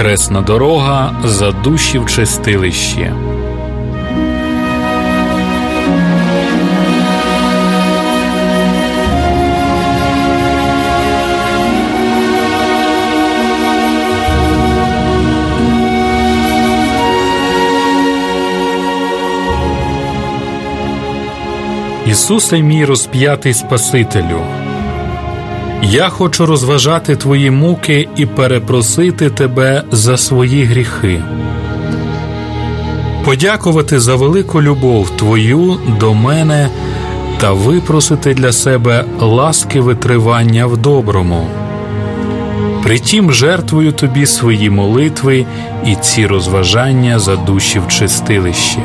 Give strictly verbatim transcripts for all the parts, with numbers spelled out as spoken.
Хресна дорога за душі в чистилищі. Ісусе мій розп'ятий Спасителю, я хочу розважати Твої муки і перепросити Тебе за свої гріхи, подякувати за велику любов Твою до мене та випросити для себе ласки витривання в доброму. Притім жертвую Тобі свої молитви і ці розважання за душі в чистилищі.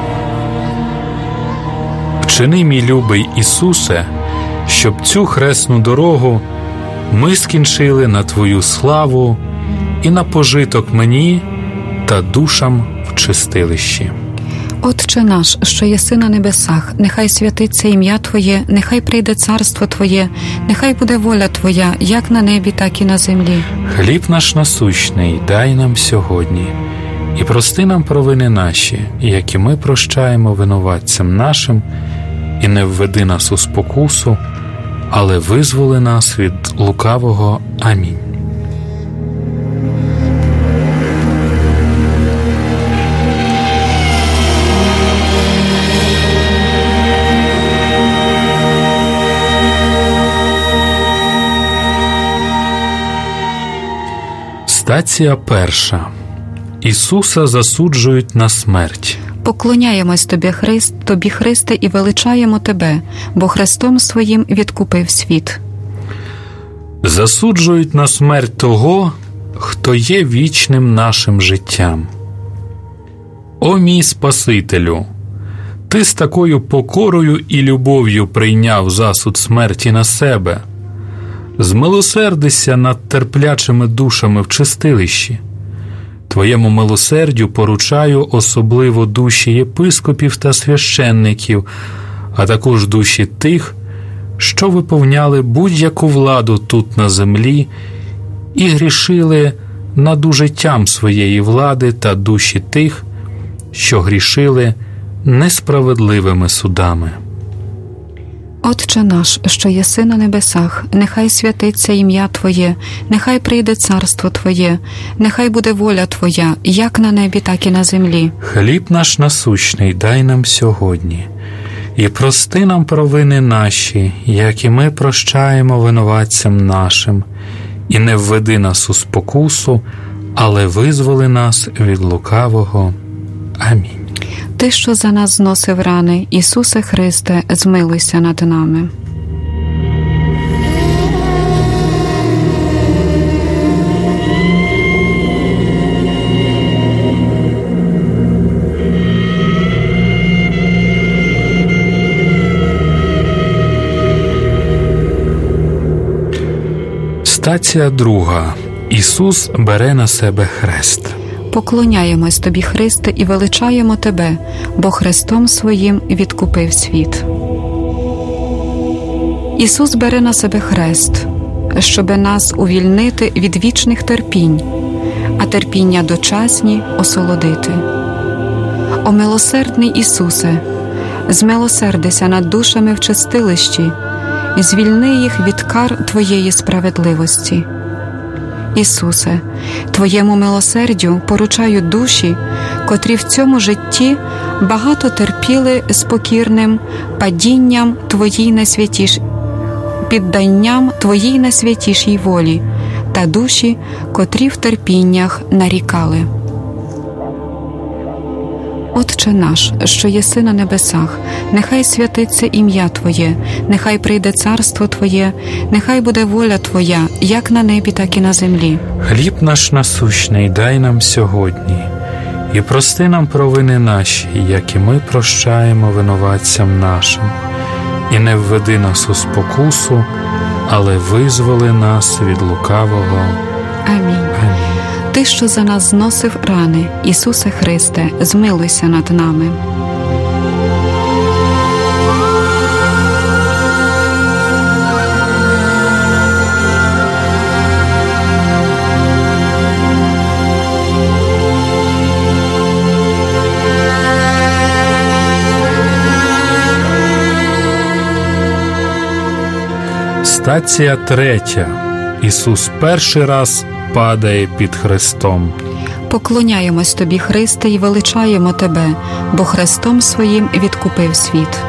Вчини, мій любий Ісусе, щоб цю хресну дорогу ми скінчили на Твою славу і на пожиток мені та душам в чистилищі. Отче наш, що єси на небесах, нехай святиться ім'я Твоє, нехай прийде царство Твоє, нехай буде воля Твоя, як на небі, так і на землі. Хліб наш насущний дай нам сьогодні, і прости нам провини наші, як і ми прощаємо винуватцям нашим, і не введи нас у спокусу, але визволи нас від лукавого. Амінь. Стація перша. Ісуса засуджують на смерть. Поклоняємось Тобі, Христ, Тобі, Христе, і величаємо Тебе, бо Христом Своїм відкупив світ. Засуджують на смерть того, хто є вічним нашим життям. О мій Спасителю! Ти з такою покорою і любов'ю прийняв засуд смерті на себе. Змилосердися над терплячими душами в чистилищі. Твоєму милосердю поручаю особливо душі єпископів та священників, а також душі тих, що виповняли будь-яку владу тут на землі і грішили над ужиттям своєї влади, та душі тих, що грішили несправедливими судами. Отче наш, що єси на небесах, нехай святиться ім'я Твоє, нехай прийде царство Твоє, нехай буде воля Твоя, як на небі, так і на землі. Хліб наш насущний дай нам сьогодні, і прости нам провини наші, як і ми прощаємо винуватцям нашим, і не введи нас у спокусу, але визволи нас від лукавого. Амінь. Ти, що за нас зносив рани, Ісусе Христе, змилуйся над нами. Стація друга. Ісус бере на себе хрест. Поклоняємось Тобі, Христе, і величаємо Тебе, бо Христом Своїм відкупив світ. Ісус бере на себе хрест, щоби нас увільнити від вічних терпінь, а терпіння дочасні осолодити. О милосердний Ісусе, змилосердися над душами в чистилищі, і звільни їх від кар Твоєї справедливості. Ісусе, Твоєму милосердю поручаю душі, котрі в цьому житті багато терпіли з покірним падінням Твоїй найсвятіш... підданням Твоїй найсвятішій волі, та душі, котрі в терпіннях нарікали. Отче наш, що єси на небесах, нехай святиться ім'я Твоє, нехай прийде царство Твоє, нехай буде воля Твоя, як на небі, так і на землі. Хліб наш насущний дай нам сьогодні, і прости нам провини наші, як і ми прощаємо винуватцям нашим. І не введи нас у спокусу, але визволи нас від лукавого. Амінь. Амінь. Ти, що за нас зносив рани, Ісусе Христе, змилуйся над нами. Стація третя. Ісус перший раз падає під хрестом. Поклоняємось Тобі, Христе, і величаємо Тебе, бо хрестом Своїм відкупив світ.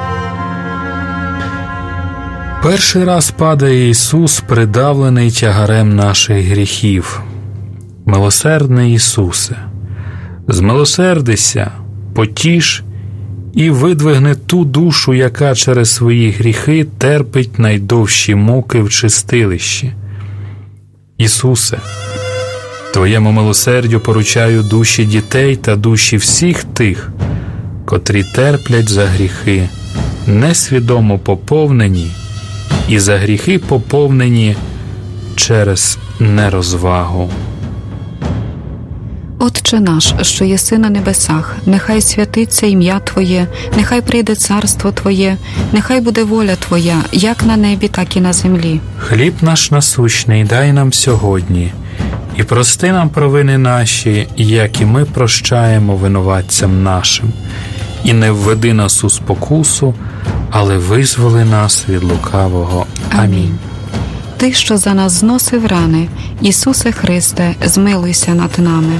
Перший раз падає Ісус, придавлений тягарем наших гріхів. Милосердний Ісусе, змилосердися, потіш і видвигни ту душу, яка через свої гріхи терпить найдовші муки в чистилищі. Ісусе, Твоєму милосердю поручаю душі дітей та душі всіх тих, котрі терплять за гріхи, несвідомо поповнені, і за гріхи поповнені через нерозвагу. Отче наш, що єси на небесах, нехай святиться ім'я Твоє, нехай прийде царство Твоє, нехай буде воля Твоя, як на небі, так і на землі. Хліб наш насущний дай нам сьогодні, і прости нам провини наші, як і ми прощаємо винуватцям нашим. І не введи нас у спокусу, але визволи нас від лукавого. Амінь. Ти, що за нас зносив рани, Ісусе Христе, змилуйся над нами.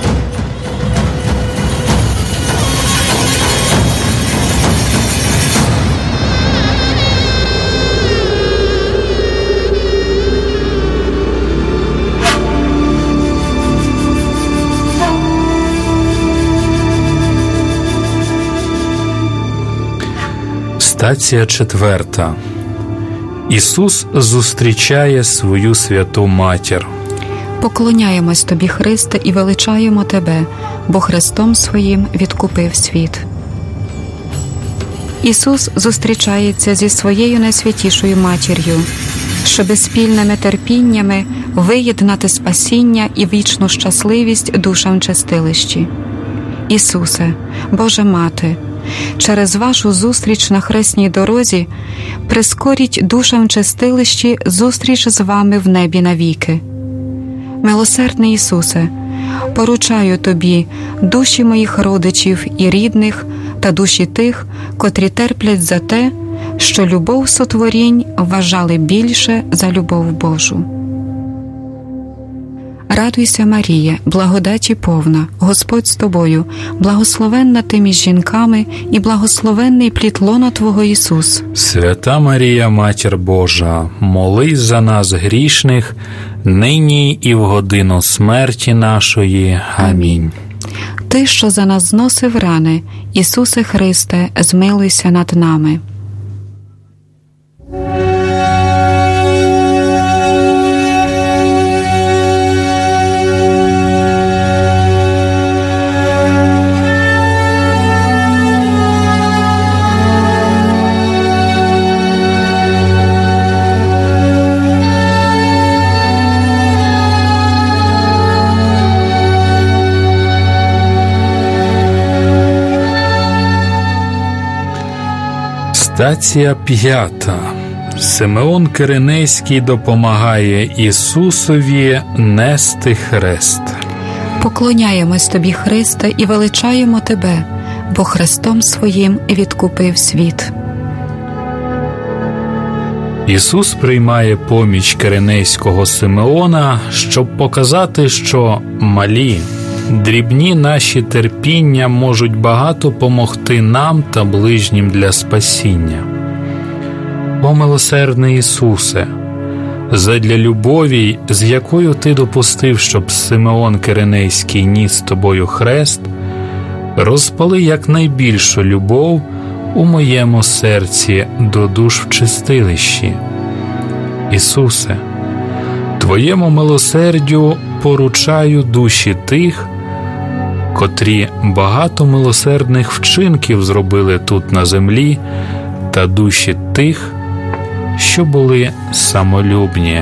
Стація четверта. Ісус зустрічає свою святу матір. Поклоняємось Тобі, Христе, і величаємо Тебе, бо хрестом Своїм відкупив світ. Ісус зустрічається зі своєю найсвятішою матір'ю, щоби спільними терпіннями виєднати спасіння і вічну щасливість душам в чистилищі. Ісусе, Божа Мати, через вашу зустріч на хресній дорозі прискоріть душам в чистилищі зустріч з вами в небі навіки. Милосердний Ісусе, поручаю Тобі душі моїх родичів і рідних та душі тих, котрі терплять за те, що любов сотворінь вважали більше за любов Божу. Радуйся, Марія, благодаті повна, Господь з тобою, благословенна ти між жінками і благословенний плід лона Твого Ісус. Свята Марія, Матір Божа, молись за нас грішних, нині і в годину смерті нашої. Амінь. Ти, що за нас зносив рани, Ісусе Христе, змилуйся над нами. Стація п'ята. Симеон Киринейський допомагає Ісусові нести хрест. Поклоняємось Тобі, Христе, і величаємо Тебе, бо хрестом Своїм відкупив світ. Ісус приймає поміч Киринейського Симеона, щоб показати, що малі, дрібні наші терпіння можуть багато помогти нам та ближнім для спасіння. О милосердний Ісусе, задля любові, з якою Ти допустив, щоб Симеон Киринейський ніс з Тобою хрест, розпали якнайбільшу любов у моєму серці до душ в чистилищі. Ісусе, Твоєму милосердю поручаю душі тих, котрі багато милосердних вчинків зробили тут на землі, та душі тих, що були самолюбні.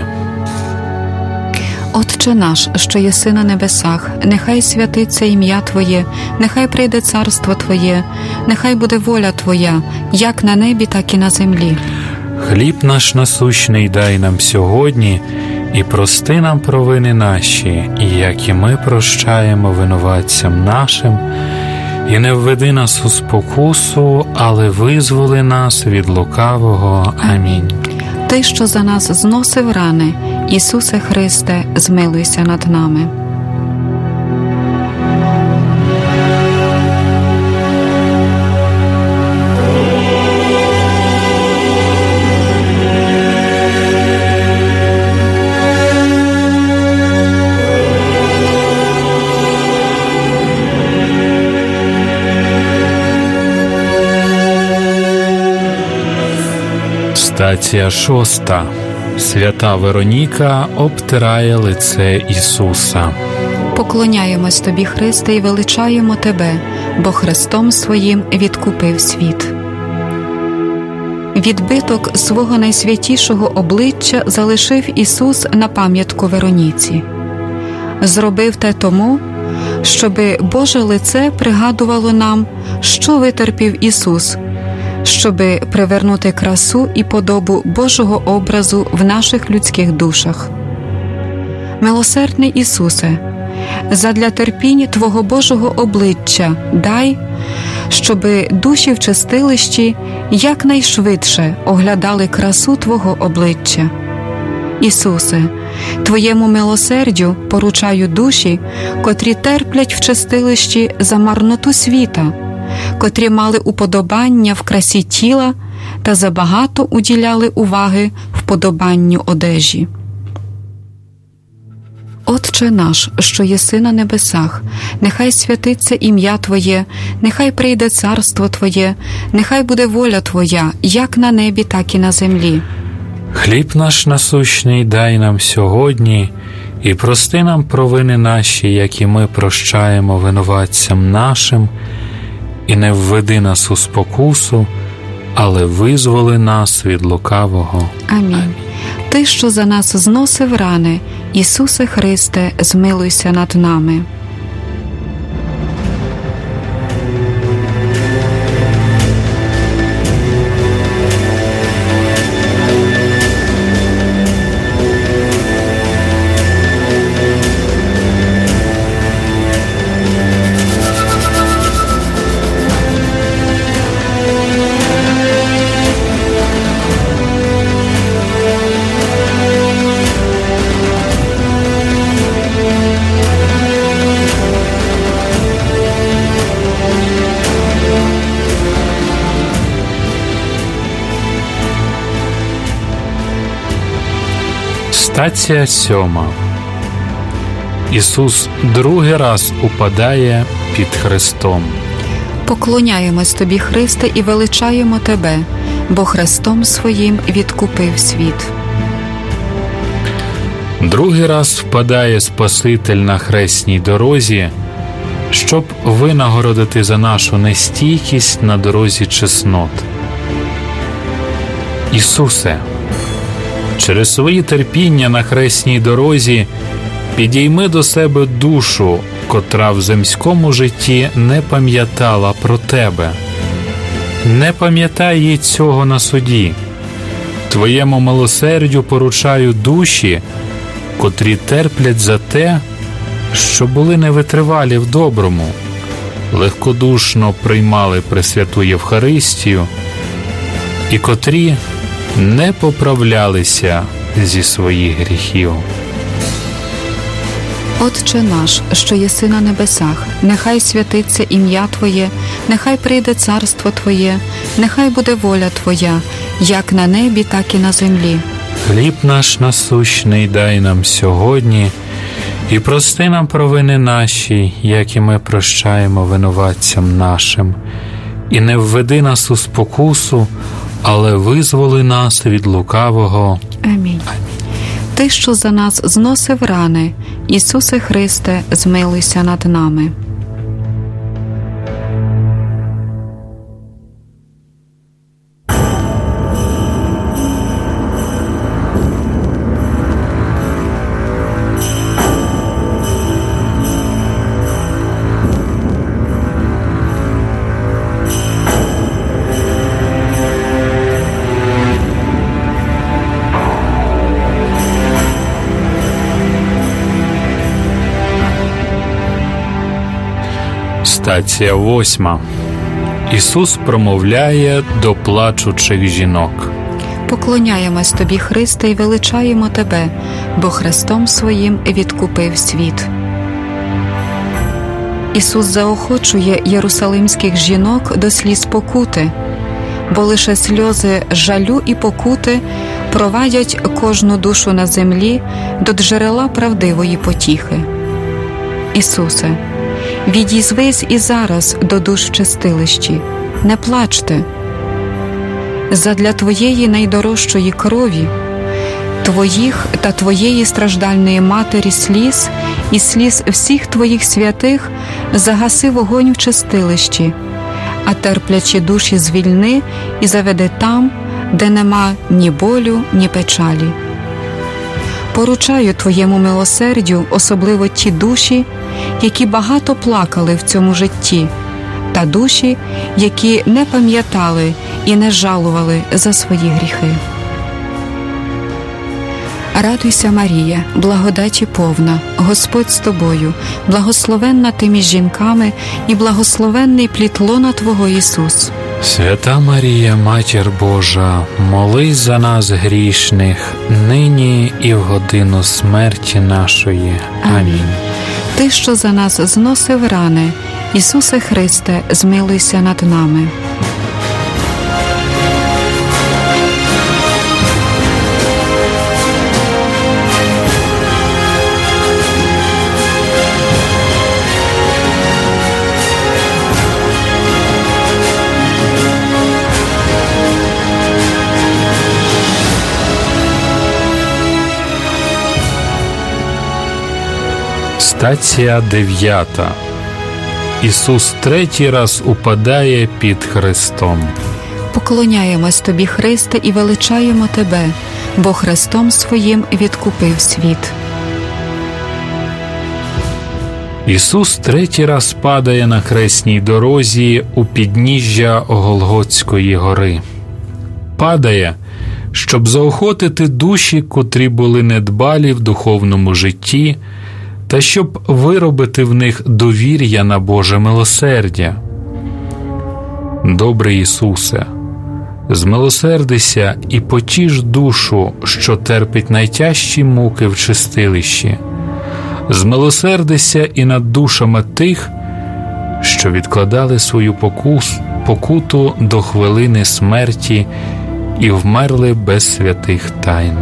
Отче наш, що єси на небесах, нехай святиться ім'я Твоє, нехай прийде царство Твоє, нехай буде воля Твоя, як на небі, так і на землі. Хліб наш насущний дай нам сьогодні, і прости нам провини наші, як і ми прощаємо винуватцям нашим, і не введи нас у спокусу, але визволи нас від лукавого. Амінь. Ти, Ти, що за нас зносив рани, Ісусе Христе, змилуйся над нами. Стація шоста. Свята Вероніка обтирає лице Ісуса. Поклоняємось Тобі, Христе, і величаємо Тебе, бо Христом Своїм відкупив світ. Відбиток свого найсвятішого обличчя залишив Ісус на пам'ятку Вероніці. Зробив те тому, щоби Боже лице пригадувало нам, що витерпів Ісус, щоби привернути красу і подобу Божого образу в наших людських душах. Милосердний Ісусе, задля терпінь Твого Божого обличчя дай, щоби душі в чистилищі якнайшвидше оглядали красу Твого обличчя. Ісусе, Твоєму милосердю поручаю душі, котрі терплять в чистилищі за марноту світа, котрі мали уподобання в красі тіла та забагато уділяли уваги вподобанню одежі. Отче наш, що єси на небесах, нехай святиться ім'я Твоє, нехай прийде царство Твоє, нехай буде воля Твоя, як на небі, так і на землі. Хліб наш насущний дай нам сьогодні, і прости нам провини наші, як і ми прощаємо винуватцям нашим, і не введи нас у спокусу, але визволи нас від лукавого. Амінь. Амінь. Ти, що за нас зносив рани, Ісусе Христе, змилуйся над нами. Стація сьома. Ісус другий раз упадає під хрестом. Поклоняємось Тобі, Христе, і величаємо Тебе, бо Христом Своїм відкупив світ. Другий раз впадає Спаситель на хресній дорозі, щоб винагородити за нашу нестійкість на дорозі чеснот. Ісусе, через свої терпіння на хресній дорозі підійми до себе душу, котра в земському житті не пам'ятала про Тебе. Не пам'ятай їй цього на суді. Твоєму милосердю поручаю душі, котрі терплять за те, що були невитривалі в доброму, легкодушно приймали Пресвяту Євхаристію і котрі не поправлялися зі своїх гріхів. Отче наш, що єси на небесах, нехай святиться ім'я Твоє, нехай прийде царство Твоє, нехай буде воля Твоя, як на небі, так і на землі. Хліб наш насущний дай нам сьогодні, і прости нам провини наші, як і ми прощаємо винуватцям нашим. І не введи нас у спокусу, але визволи нас від лукавого. Амінь. Ти, що за нас зносив рани, Ісусе Христе, змилуйся над нами. Стація восьма. Ісус промовляє до плачучих жінок. Поклоняємось Тобі, Христе, і величаємо Тебе, бо Христом Своїм відкупив світ. Ісус заохочує єрусалимських жінок до сліз покути, бо лише сльози жалю і покути провадять кожну душу на землі до джерела правдивої потіхи. Ісусе, відізвись і зараз до душ в чистилищі, не плачте. Задля Твоєї найдорожчої крові, Твоїх та Твоєї страждальної матері сліз і сліз всіх Твоїх святих загаси вогонь в чистилищі, а терплячі душі звільни і заведи там, де нема ні болю, ні печалі. Поручаю Твоєму милосердю особливо ті душі, які багато плакали в цьому житті, та душі, які не пам'ятали і не жалували за свої гріхи. Радуйся, Марія, благодаті повна, Господь з тобою, благословенна ти між жінками і благословенний плід лона Твого, Ісус. Свята Марія, Матір Божа, молись за нас грішних, нині і в годину смерті нашої. Амінь. Ти, що за нас зносив рани, Ісусе Христе, змилуйся над нами. Стація дев'ята. Ісус третій раз упадає під Христом. Поклоняємось Тобі, Христе, і величаємо Тебе, бо Христом Своїм відкупив світ. Ісус третій раз падає на хресній дорозі у підніжжя Голготської гори. Падає, щоб заохотити душі, котрі були недбалі в духовному житті, та щоб виробити в них довір'я на Боже милосердя. Добрий Ісусе, змилосердися і потіш душу, що терпить найтяжчі муки в чистилищі. Змилосердися і над душами тих, що відкладали свою покус, покуту до хвилини смерті і вмерли без святих тайн.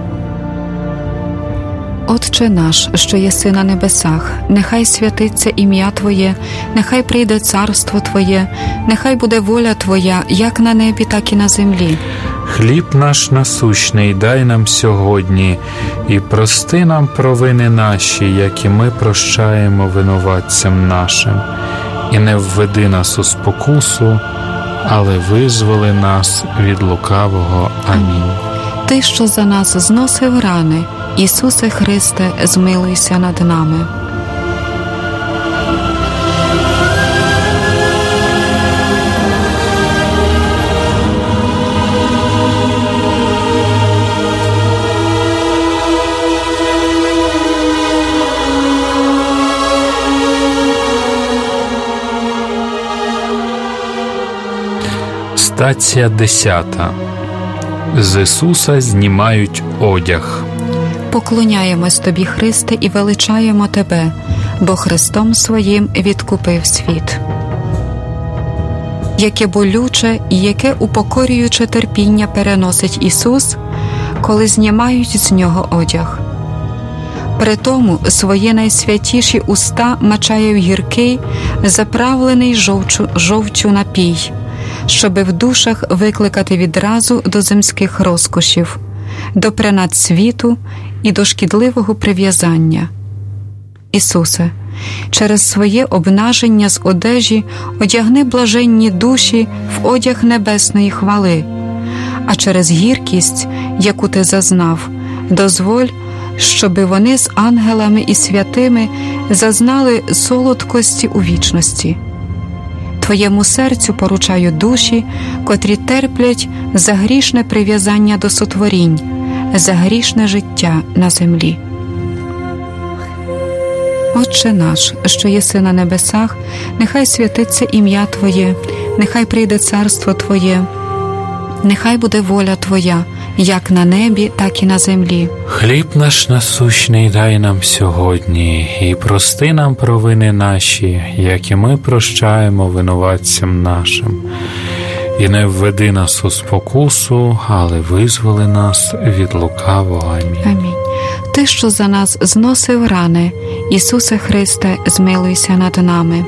Отче наш, що єси на небесах, нехай святиться ім'я Твоє, нехай прийде царство Твоє, нехай буде воля Твоя, як на небі, так і на землі. Хліб наш насущний дай нам сьогодні, і прости нам провини наші, як і ми прощаємо винуватцям нашим. І не введи нас у спокусу, але визволи нас від лукавого. Амінь. Ти, що за нас зносив рани, Ісусе Христе, змилуйся над нами. Стація десята. З Ісуса знімають одяг. Поклоняємось Тобі, Христе, і величаємо Тебе, бо Христом Своїм відкупив світ. Яке болюче і яке упокорююче терпіння переносить Ісус, коли знімають з Нього одяг. Притому свої найсвятіші уста мачає в гіркий, заправлений жовчу, жовчу напій, щоби в душах викликати відразу до земських розкошів, до принад світу і до шкідливого прив'язання. Ісусе, через своє обнаження з одежі одягни блаженні душі в одяг небесної хвали, а через гіркість, яку Ти зазнав, дозволь, щоби вони з ангелами і святими зазнали солодкості у вічності. Твоєму серцю поручаю душі, котрі терплять за грішне прив'язання до сотворінь, за грішне життя на землі. Отче наш, що єси на небесах, нехай святиться ім'я Твоє, нехай прийде царство Твоє, нехай буде воля Твоя, як на небі, так і на землі. Хліб наш насущний дай нам сьогодні, і прости нам провини наші, як і ми прощаємо винуватцям нашим. І не введи нас у спокусу, але визволи нас від лукавого. Амінь. Амінь. Ти, що за нас зносив рани, Ісусе Христе, змилуйся над нами.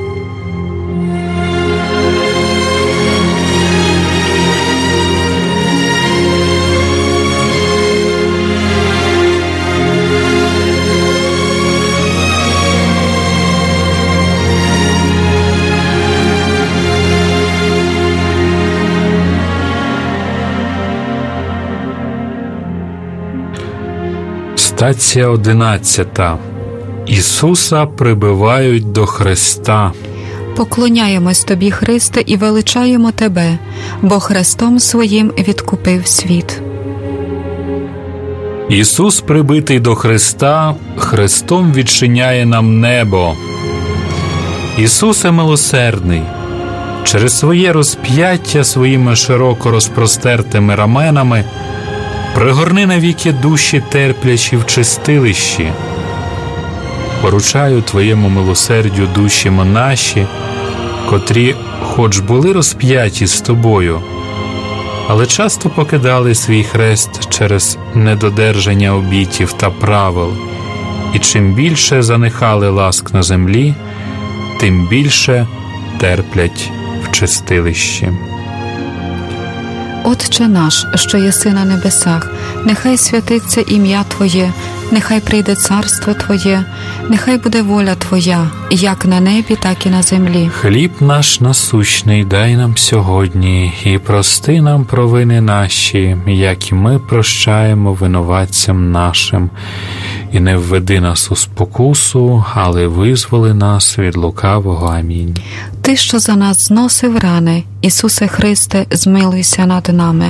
Стація одинадцята. Ісуса прибивають до хреста. Поклоняємось Тобі, Христе, і величаємо Тебе, бо хрестом Своїм відкупив світ. Ісус, прибитий до хреста, хрестом відчиняє нам небо. Ісусе милосердний, через своє розп'яття своїми широко розпростертими раменами пригорни навіки душі терплячі в чистилищі. Поручаю Твоєму милосердю душі монаші, котрі хоч були розп'яті з Тобою, але часто покидали свій хрест через недодержання обітів та правил, і чим більше занихали ласк на землі, тим більше терплять в чистилищі. Отче наш, що єси на небесах, нехай святиться ім'я Твоє, нехай прийде царство Твоє, нехай буде воля Твоя, як на небі, так і на землі. Хліб наш насущний дай нам сьогодні, і прости нам провини наші, як і ми прощаємо винуватцям нашим. І не введи нас у спокусу, але визволи нас від лукавого. Амінь. Ти, що за нас зносив рани, Ісусе Христе, змилуйся над нами.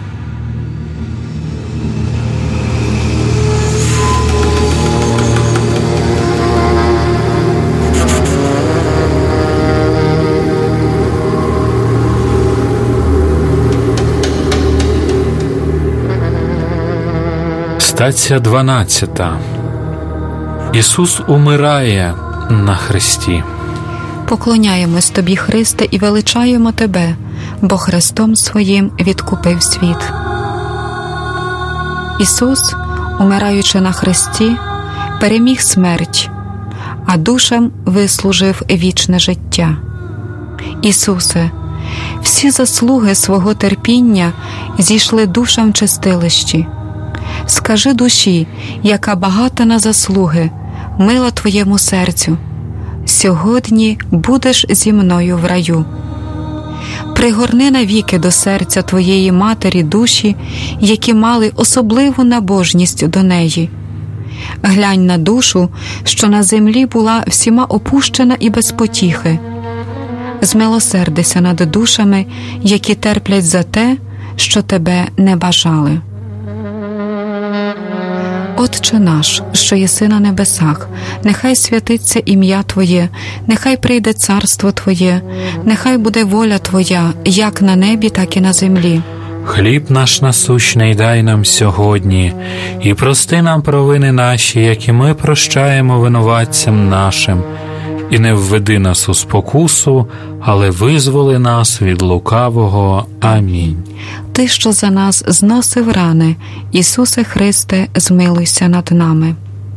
Стація дванадцята. Ісус умирає на хресті. Поклоняємось Тобі, Христе, і величаємо Тебе, бо хрестом Своїм відкупив світ. Ісус, умираючи на хресті, переміг смерть, а душам вислужив вічне життя. Ісусе, всі заслуги свого терпіння зійшли душам в чистилищі. Скажи душі, яка багата на заслуги, мила Твоєму серцю, сьогодні будеш зі мною в раю. Пригорни навіки до серця Твоєї Матері душі, які мали особливу набожність до неї. Глянь на душу, що на землі була всіма опущена і без потіхи. Змилосердися над душами, які терплять за те, що Тебе не бажали. Отче наш, що єси на небесах, нехай святиться ім'я Твоє, нехай прийде царство Твоє, нехай буде воля Твоя, як на небі, так і на землі. Хліб наш насущний дай нам сьогодні, і прости нам провини наші, як і ми прощаємо винуватцям нашим. І не введи нас у спокусу, але визволи нас від лукавого. Амінь. Ти, що за нас зносив рани, Ісусе Христе, змилуйся над нами.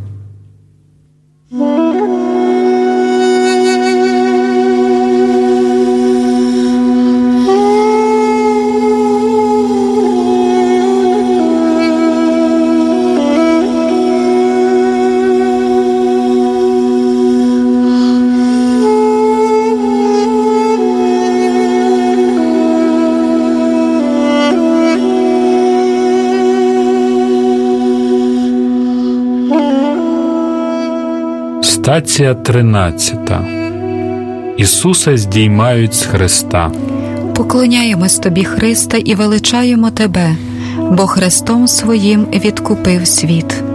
Стація тринадцята. Ісуса здіймають з хреста. Поклоняємось Тобі, Христе, і величаємо Тебе, бо хрестом Своїм відкупив світ.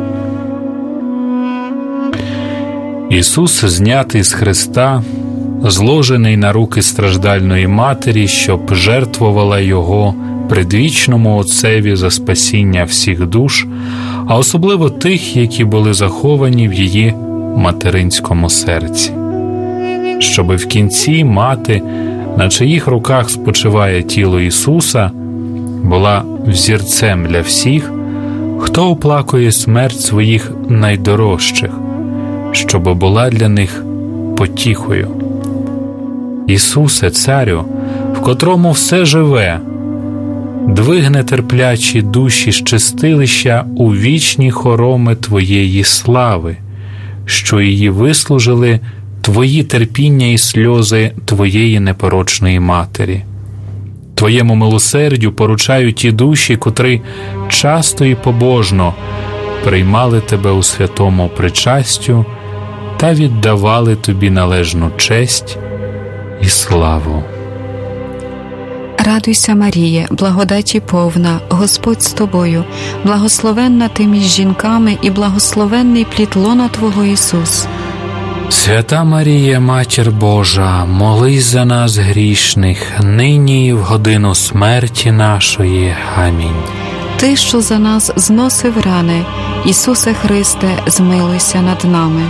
Ісус знятий з хреста, зложений на руки страждальної матері, щоб жертвувала Його предвічному Отцеві за спасіння всіх душ, а особливо тих, які були заховані в її материнському серці. Щоби в кінці мати, на чиїх руках спочиває тіло Ісуса, була взірцем для всіх, хто оплакує смерть своїх найдорожчих, щоби була для них потіхою. Ісусе, Царю, в котрому все живе, двигне терплячі душі з чистилища у вічні хороми Твоєї слави, що її вислужили Твої терпіння і сльози Твоєї непорочної Матері. Твоєму милосердю поручаю ті душі, котрі часто і побожно приймали Тебе у святому причастю та віддавали Тобі належну честь і славу. Радуйся, Маріє, благодаті повна, Господь з тобою, благословенна ти між жінками і благословенний плід лона Твого Ісус. Свята Марія, Матір Божа, молись за нас грішних, нині і в годину смерті нашої. Амінь. Ти, що за нас зносив рани, Ісусе Христе, змилуйся над нами.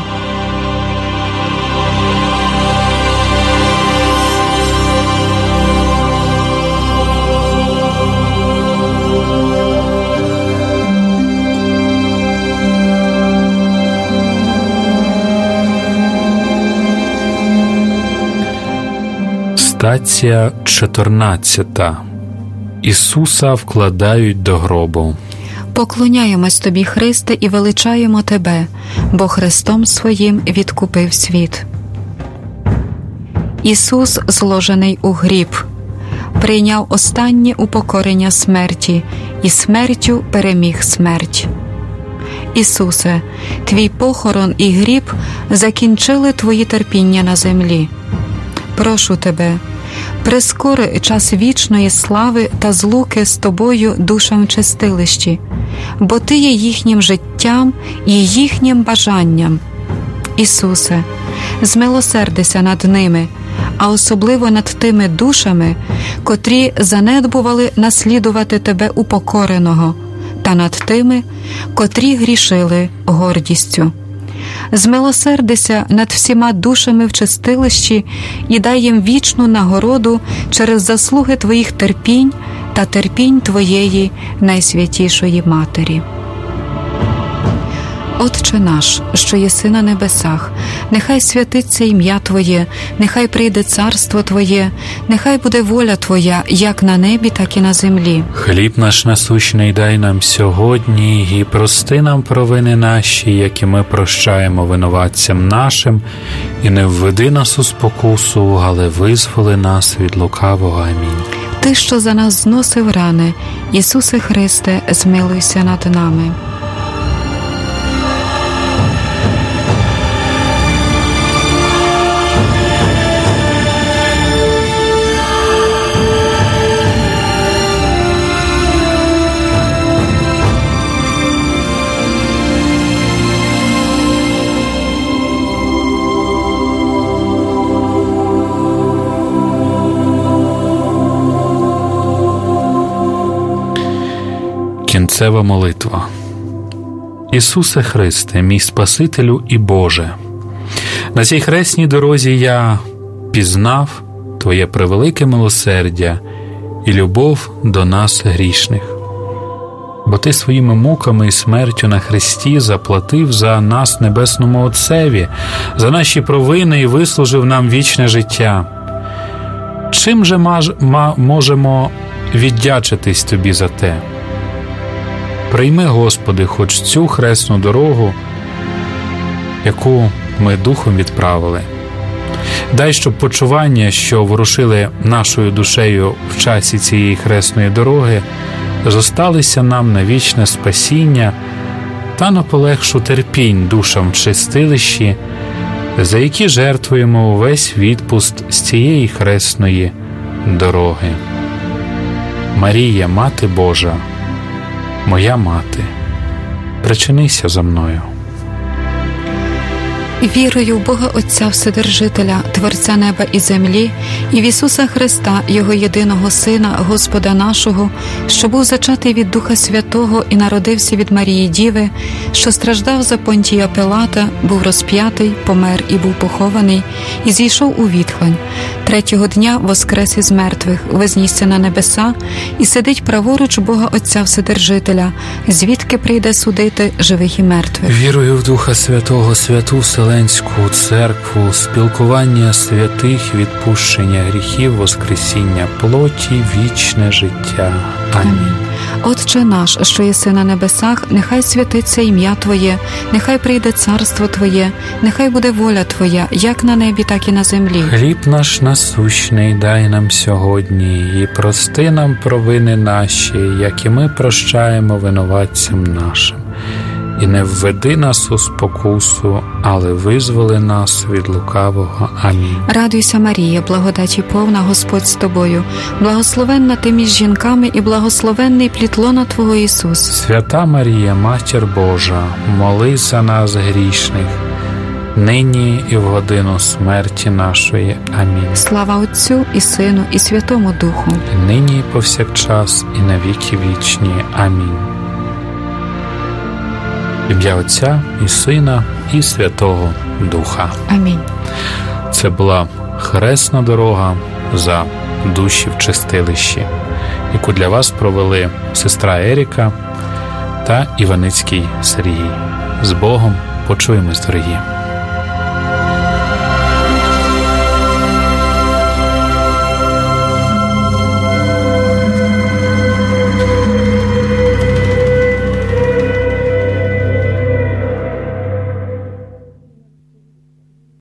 Стація чотирнадцята. Ісуса вкладають до гробу. Поклоняємось Тобі, Христе, і величаємо Тебе, бо Христом Своїм відкупив світ. Ісус, зложений у гріб, прийняв останнє упокорення смерті і смертю переміг смерть. Ісусе, Твій похорон і гріб закінчили Твої терпіння на землі. Прошу Тебе, прискори час вічної слави та злуки з Тобою душам в чистилищі, бо Ти є їхнім життям і їхнім бажанням. Ісусе, змилосердися над ними, а особливо над тими душами, котрі занедбували наслідувати Тебе упокореного, та над тими, котрі грішили гордістю. Змилосердися над всіма душами в чистилищі і дай їм вічну нагороду через заслуги Твоїх терпінь та терпінь Твоєї найсвятішої Матері. Отче наш, що єси на небесах, нехай святиться ім'я Твоє, нехай прийде царство Твоє, нехай буде воля Твоя, як на небі, так і на землі. Хліб наш насущний дай нам сьогодні, і прости нам провини наші, які ми прощаємо винуватцям нашим, і не введи нас у спокусу, але визволи нас від лукавого. Амінь. Ти, що за нас зносив рани, Ісусе Христе, змилуйся над нами. Кінцева молитва. Ісусе Христе, мій Спасителю і Боже, на цій хресній дорозі я пізнав Твоє превелике милосердя і любов до нас грішних. Бо Ти своїми муками і смертю на хресті заплатив за нас Небесному Отцеві, за наші провини і вислужив нам вічне життя. Чим же маж, ма, можемо віддячитись Тобі за те? Прийми, Господи, хоч цю хресну дорогу, яку ми духом відправили. Дай, щоб почування, що ворушили нашою душею в часі цієї хресної дороги, зосталися нам на вічне спасіння та на полегшу терпінь душам в чистилищі, за які жертвуємо увесь відпуст з цієї хресної дороги. Марія, Мати Божа, моя мати, причинися за мною. Вірую в Бога Отця Вседержителя, Творця неба і землі, і в Ісуса Христа, Його єдиного Сина, Господа нашого, що був зачатий від Духа Святого і народився від Марії Діви, що страждав за Понтія Пилата, був розп'ятий, помер і був похований, і зійшов у відхлань. Третього дня воскрес із мертвих, вознісся на небеса і сидить праворуч Бога Отця Вседержителя, звідки прийде судити живих і мертвих. Вірую в Духа Святого, святу Вселенську Церкву, спілкування святих, відпущення гріхів, воскресіння плоті, вічне життя. Амінь. Амінь. Отче наш, що єси на небесах, нехай святиться ім'я Твоє, нехай прийде царство Твоє, нехай буде воля Твоя, як на небі, так і на землі. Хліб наш насущний дай нам сьогодні, і прости нам провини наші, як і ми прощаємо винуватцям нашим. І не введи нас у спокусу, але визволи нас від лукавого. Амінь. Радуйся, Марія, благодаті повна, Господь з тобою, благословенна ти між жінками і благословенний плід лона Твого Ісус. Свята Марія, Матір Божа, молись за нас грішних, нині і в годину смерті нашої. Амінь. Слава Отцю і Сину і Святому Духу. І нині і повсякчас і на віки вічні. Амінь. Ім'я Отця і Сина і Святого Духа. Амінь. Це була хресна дорога за душі в чистилищі, яку для вас провели сестра Еріка та Іваницький Сергій. З Богом! Почуємось, дорогі!